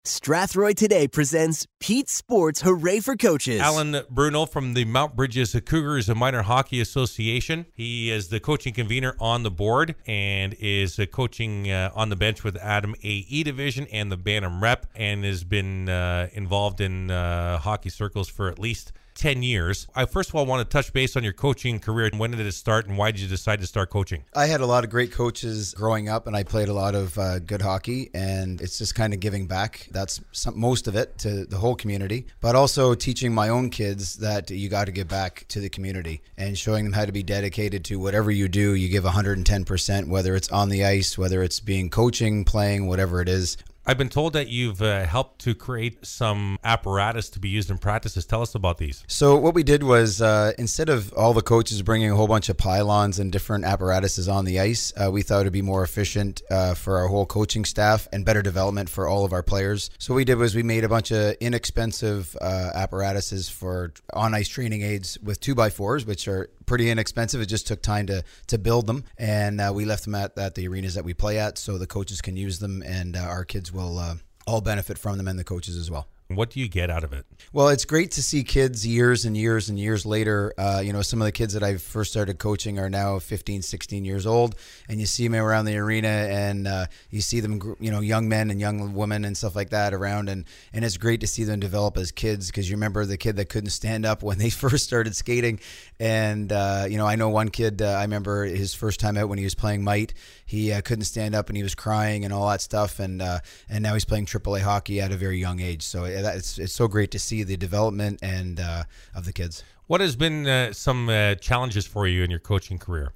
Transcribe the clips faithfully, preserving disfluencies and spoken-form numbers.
Strathroy Today presents Pete Sports Hooray for Coaches. Alan Bruno from the Mount Bridges Cougars Minor Hockey Association. He is the coaching convener on the board and is uh, coaching uh, on the bench with Adam A E Division and the Bantam Rep, and has been uh, involved in uh, hockey circles for at least ten years. I first of all want to touch base on your coaching career. When did it start and why did you decide to start coaching? I had a lot of great coaches growing up, and I played a lot of uh, good hockey, and it's just kind of giving back. That's some, most of it to the whole community, but also teaching my own kids that you got to give back to the community and showing them how to be dedicated to whatever you do. You give one hundred ten percent, whether it's on the ice, whether it's being coaching, playing, whatever it is. I've been told that you've uh, helped to create some apparatus to be used in practices. Tell us about these. So what we did was uh, instead of all the coaches bringing a whole bunch of pylons and different apparatuses on the ice, uh, we thought it would be more efficient uh, for our whole coaching staff and better development for all of our players. So what we did was we made a bunch of inexpensive uh, apparatuses for on-ice training aids with two by fours, which are pretty inexpensive. It just took time to to build them, and uh, we left them at, at the arenas that we play at so the coaches can use them, and uh, our kids will uh, all benefit from them, and the coaches as well. What do you get out of it? Well, it's great to see kids years and years and years later. Uh, you know, some of the kids that I first started coaching are now fifteen, sixteen years old, and you see them around the arena, and uh, you see them, you know, young men and young women and stuff like that around, and, and it's great to see them develop as kids, because you remember the kid that couldn't stand up when they first started skating, and, uh, you know, I know one kid, uh, I remember his first time out when he was playing Might, he uh, couldn't stand up and he was crying and all that stuff, and uh, and now he's playing triple A hockey at a very young age, so it's, it's so great to see the development and uh, of the kids. What has been uh, some uh, challenges for you in your coaching career?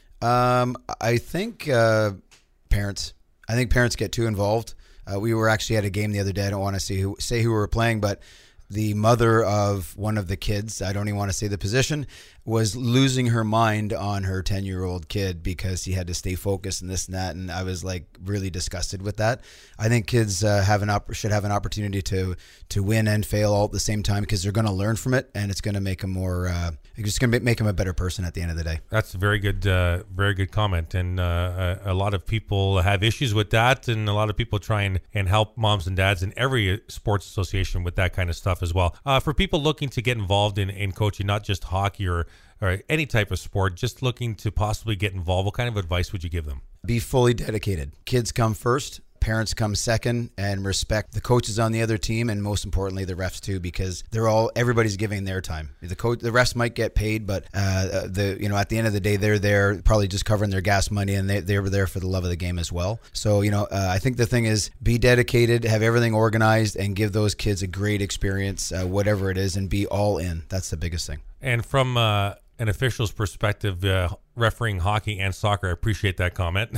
Um, I think uh, parents. I think parents get too involved. Uh, we were actually at a game the other day. I don't want to say who, say who we were playing, but the mother of one of the kids, I don't even want to say the position, was losing her mind on her ten-year-old kid because he had to stay focused and this and that, and I was like really disgusted with that. I think kids uh, have an op- should have an opportunity to to win and fail all at the same time, because they're going to learn from it, and it's going to make them more. Uh, it's going to make them a better person at the end of the day. That's a very good, uh, very good comment, and uh, a, a lot of people have issues with that, and a lot of people try and, and help moms and dads in every sports association with that kind of stuff as well. Uh, for people looking to get involved in, in coaching, not just hockey or or any type of sport, just looking to possibly get involved, what kind of advice would you give them? Be fully dedicated. Kids come first. Parents come second, and respect the coaches on the other team, and most importantly the refs too, because they're all everybody's giving their time. The coach, the refs might get paid, but uh, the you know at the end of the day they're there probably just covering their gas money, and they they were there for the love of the game as well. So you know uh, I think the thing is be dedicated, have everything organized, and give those kids a great experience, uh, whatever it is, and be all in. That's the biggest thing. And from uh, an official's perspective, uh, refereeing hockey and soccer, I appreciate that comment.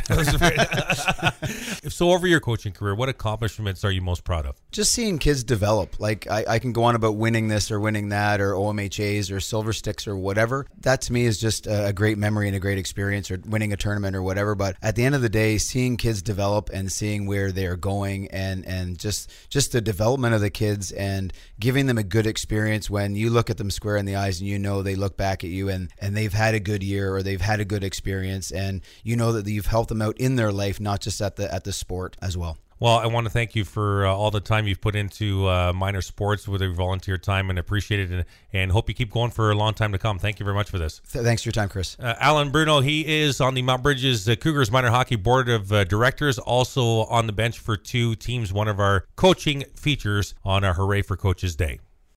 So over your coaching career, what accomplishments are you most proud of? Just seeing kids develop. Like I, I can go on about winning this or winning that or O M H As or Silver Sticks or whatever. That to me is just a great memory and a great experience, or winning a tournament or whatever. But at the end of the day, seeing kids develop and seeing where they're going, and, and just just the development of the kids and giving them a good experience when you look at them square in the eyes and you know they look back at you and, and they've had a good year or they've had a good experience, and you know that you've helped them out in their life, not just at the at the sport as well. Well, I want to thank you for uh, all the time you've put into uh, minor sports with your volunteer time, and appreciate it, and, and hope you keep going for a long time to come. Thank you very much for this. Th- thanks for your time, Chris. Uh, Alan Bruno, he is on the Mount Bridges uh, Cougars Minor Hockey Board of uh, Directors, also on the bench for two teams, one of our coaching features on our Hooray for Coaches Day.